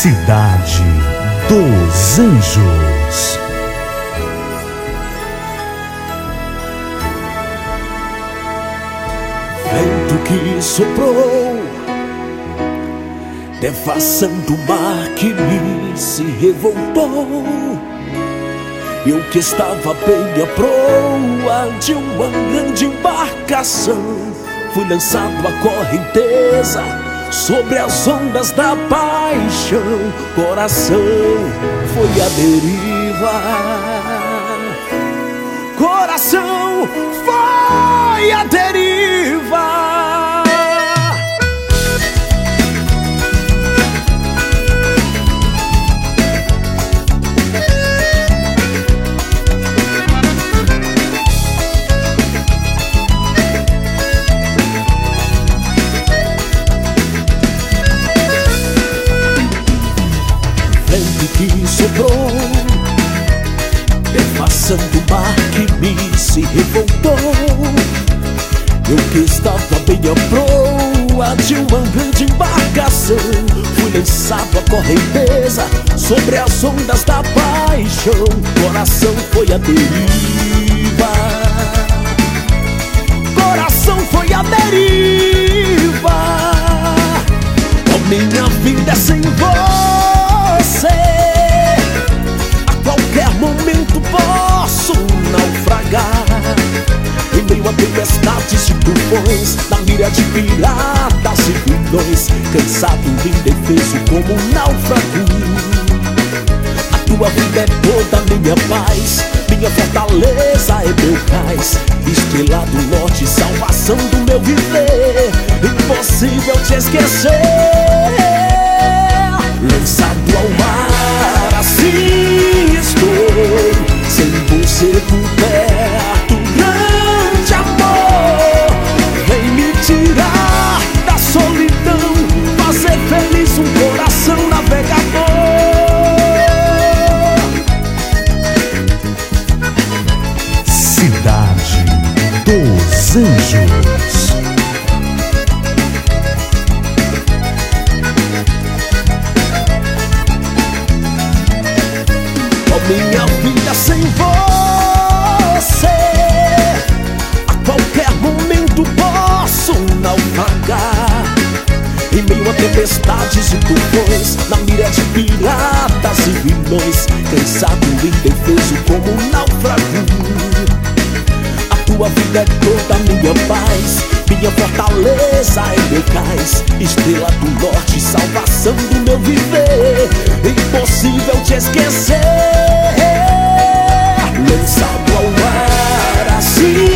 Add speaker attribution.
Speaker 1: Cidade dos Anjos.
Speaker 2: Vento que soprou, devassando o mar que me se revoltou. Eu que estava bem à proa de uma grande embarcação, fui lançado à correnteza sobre as ondas da paixão. Coração foi à deriva, coração foi à deriva. Vento que soprou, devassando o mar que me se revoltou. Eu que estava bem à proa de uma grande embarcação, fui lançado à correnteza sobre as ondas da paixão. Coração foi à deriva, coração foi à deriva. Oh, minha vida é sem você, a qualquer momento posso naufragar em meio a tempestades e tufões, na mira de piratas e vilões, cansado, indefeso como um náufrago. A tua vida é toda minha paz, minha fortaleza é meu cais, estrela do norte, salvação do meu viver. Impossível te esquecer. Lançado ao mar, assim estou, sem você por perto. Grande amor, vem me tirar da solidão, fazer feliz um coração navegador.
Speaker 1: Cidade dos Anjos.
Speaker 2: Minha vida sem você, a qualquer momento posso naufragar em meio a tempestades e tufões, na mira de piratas e vilões, cansado, indefeso como um náufrago. A tua vida é toda minha paz, minha fortaleza é meu cais, estrela do norte, salvação do meu viver. Impossível te esquecer. Lançado ao mar, assim